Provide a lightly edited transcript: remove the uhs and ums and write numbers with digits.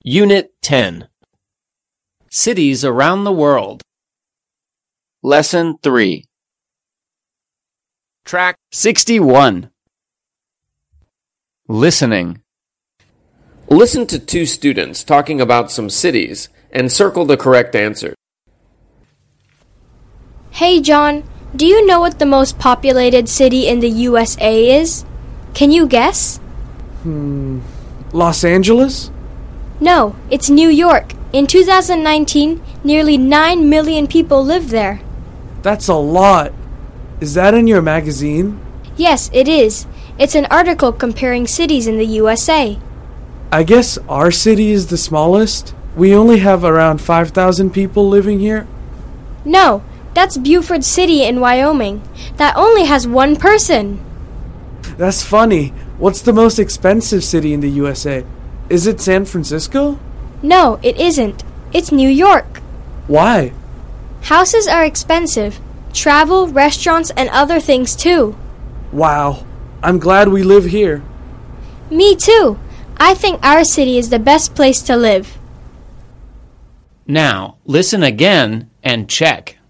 Unit 10. Cities around the world. Lesson 3. Track 61. Listening. Listen to two students talking about some cities and circle the correct answer. Hey John, do you know what the most populated city in the USA is? Can you guess? Los Angeles? No, it's New York. In 2019, nearly 9 million people live there. That's a lot. Is that in your magazine? Yes, it is. It's an article comparing cities in the USA. I guess our city is the smallest. We only have around 5,000 people living here. No, that's Beaufort City in Wyoming. That only has one person. That's funny. What's the most expensive city in the USA? Is it San Francisco? No, it isn't. It's New York. Why? Houses are expensive. Travel, restaurants, and other things too. Wow. I'm glad we live here. Me too. I think our city is the best place to live. Now, listen again and check.